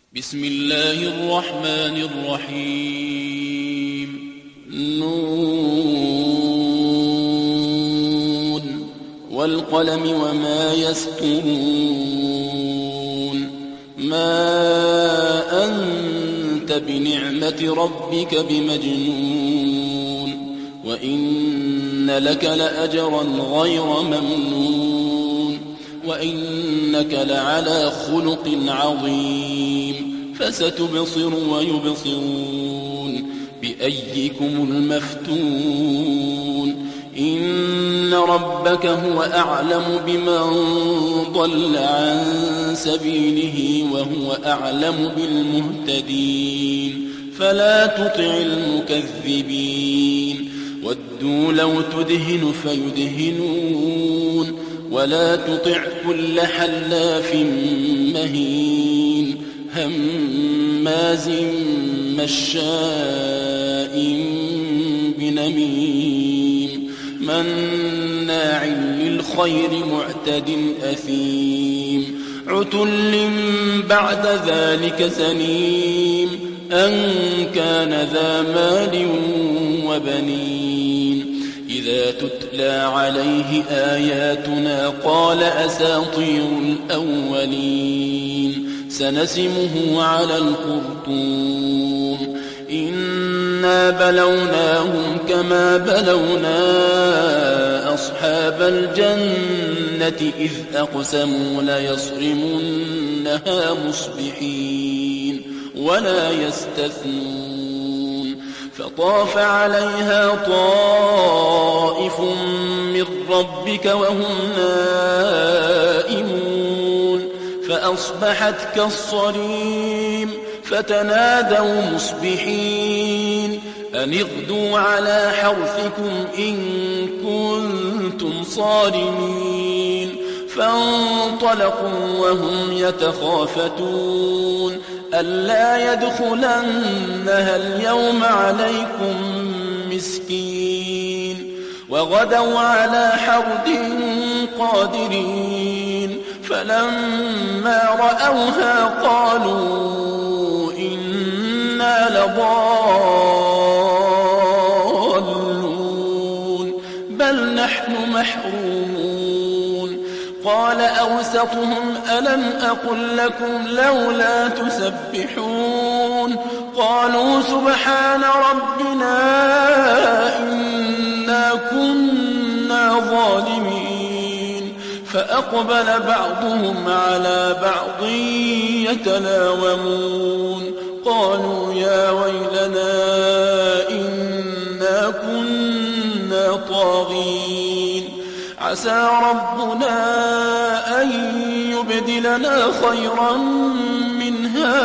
بسم الله الرحمن الرحيم نون والقلم وما يسطرون ما أنت بنعمة ربك بمجنون وإن لك لأجرا غير ممنون وإنك لعلى خلق عظيم فستبصر ويبصرون بأيكم المفتون إن ربك هو أعلم بمن ضل عن سبيله وهو أعلم بالمهتدين فلا تطع المكذبين ودوا لو تدهن فيدهنون ولا تطع كل حلاف مهين هماز مشاء بنميم مناع للخير معتد أثيم عتل بعد ذلك زنيم أن كان ذا مال وبنين إذا تتلى عليه آياتنا قال أساطير الأولين سنسمه على الخرطوم إنا بلوناهم كما بلونا أصحاب الجنة إذ أقسموا ليصرمنها مصبحين ولا يستثنون فطاف عليها طائف من ربك وهم نائمون فأصبحت كالصريم فتنادوا مصبحين أن اغدوا على حرثكم إن كنتم صارمين فانطلقوا وهم يتخافتون ألا يدخلنها اليوم عليكم مسكين وغدوا على حرد قادرين فلما رأوها قالوا إنا لضالون بل نحن محرومون قال أوسطهم ألم أقل لكم لولا تسبحون قالوا سبحان ربنا إنا كنا ظالمين فأقبل بعضهم على بعض يتلاومون قالوا يا ويلنا إنا كنا طاغين عسى ربنا أن يبدلنا خيرا منها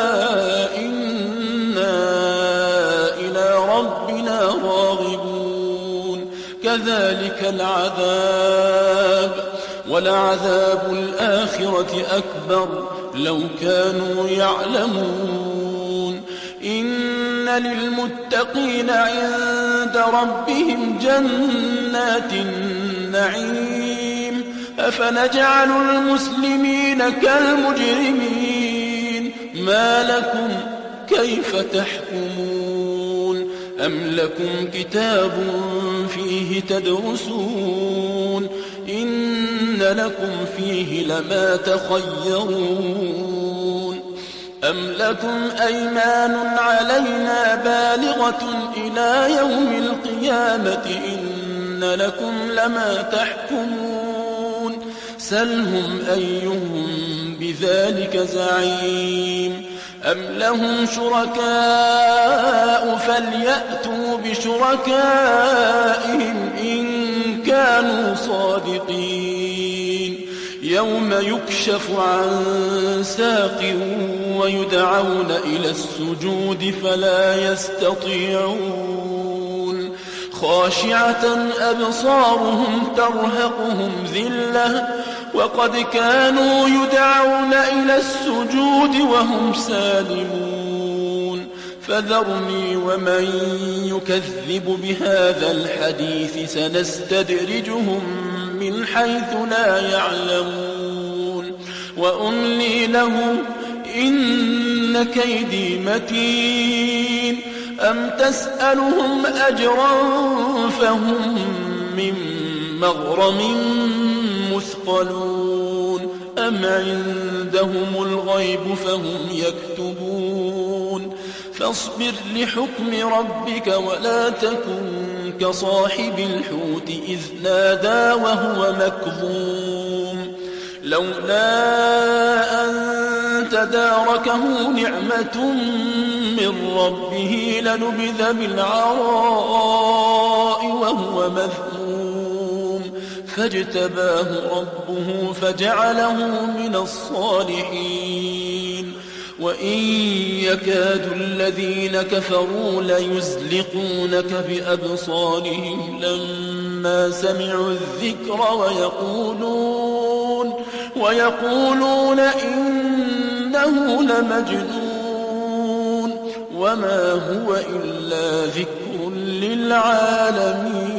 إنا إلى ربنا راغبون كذلك العذاب ولعذاب الآخرة أكبر لو كانوا يعلمون إن للمتقين عند ربهم جنات النعيم أفنجعل المسلمين كالمجرمين ما لكم كيف تحكمون أم لكم كتاب فيه تدرسون إن لكم فيه لما تخيرون أم لكم أيمان علينا بالغة إلى يوم القيامة إن لكم لما تحكمون سلهم أيهم بذلك زعيم أم لهم شركاء فليأتوا بشركائهم إن كانوا صادقين يوم يكشف عن ساق ويدعون إلى السجود فلا يستطيعون خاشعة أبصارهم ترهقهم ذلة وقد كانوا يدعون إلى السجود وهم سالمون فذرني ومن يكذب بهذا الحديث سنستدرجهم من حيث لا يعلمون وأملي لهم إن إن كيدي متين أم تسألهم أجرا فهم من مغرم مثقلون أم عندهم الغيب فهم يكتبون فاصبر لحكم ربك ولا تكن كصاحب الحوت إذ نادى وهو مكظوم لولا أن تداركه نعمة من ربه لنبذ بالعراء وهو مذموم فاجتباه ربه فجعله من الصالحين وإن يكاد الذين كفروا ليزلقونك بأبصارهم لما سمعوا الذكر ويقولون إنه لمجنون وما هو إلا ذكر للعالمين